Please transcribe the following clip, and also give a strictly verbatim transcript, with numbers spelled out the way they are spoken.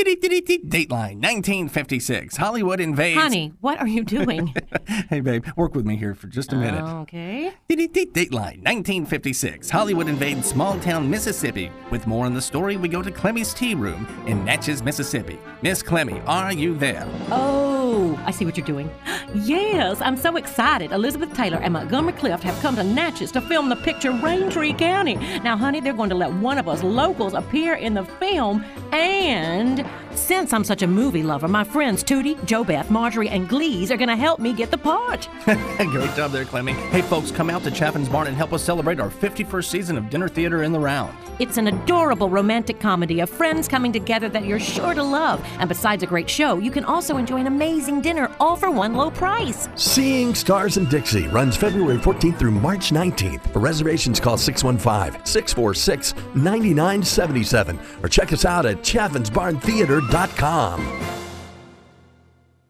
Dateline, nineteen fifty-six. Hollywood invades. Honey, what are you doing? Hey, babe, work with me here for just a minute. Okay. Dateline, nineteen fifty-six. Hollywood invades small town Mississippi. With more on the story, we go to Clemmy's Tea Room in Natchez, Mississippi. Miss Clemmy, are you there? Oh, I see what you're doing. Yes, I'm so excited. Elizabeth Taylor and Montgomery Clift have come to Natchez to film the picture Raintree County. Now, honey, they're going to let one of us locals appear in the film, and since I'm such a movie lover, my friends Tootie, JoBeth, Marjorie, and Glees are going to help me get the part. Great job there, Clemmy. Hey, folks, come out to Chaffin's Barn and help us celebrate our fifty-first season of Dinner Theater in the Round. It's an adorable romantic comedy of friends coming together that you're sure to love. And besides a great show, you can also enjoy an amazing dinner, all for one low price. Seeing Stars in Dixie runs February fourteenth through March nineteenth. For reservations, call six one five, six four six, nine nine seven seven or check us out at chaffins barn theater dot com.